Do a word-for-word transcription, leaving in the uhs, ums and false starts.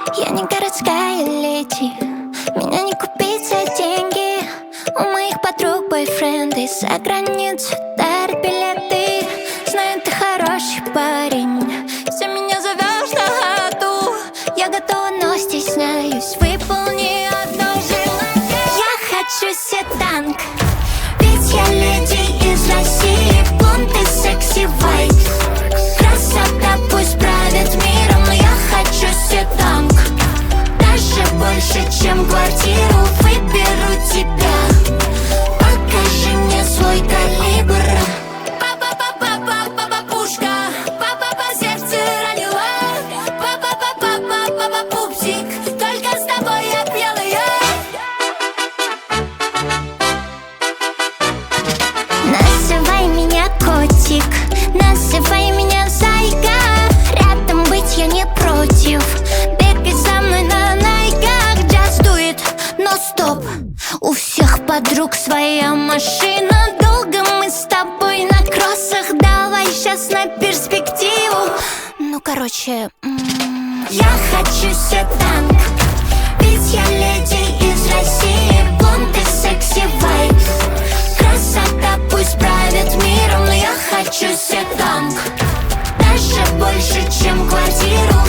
Я не городская леди, меня не купить за деньги. У моих подруг бойфренды за границу дарят билеты. Знаю, ты хороший парень, все меня зовешь на ходу. Я готова, но стесняюсь, выполни одно желание. Я хочу седан, ведь я леди из России. Блонд и секси вайб, красота пусть правит миром. Но я хочу седан, даже больше, чем квартиру. Выберу тебя, покажи мне свой калибр. Папа-папа-папа-папа пушка, папа-папа сердце ранила. Папа-папа-папа пупсик, только с тобой я белая. Называй меня котик, называй меня зайка. Рядом быть я не против, бегай за мной на найках. Джаз дует, но стоп, у всех подруг своя машина. Долго мы с тобой на кроссах, давай сейчас на перспективу. Ну короче, м-м, я хочу седан, ведь я леди из России. Блонд и секси вайб, красота пусть правит миром. Но я хочу седан, даже больше, чем квартиру.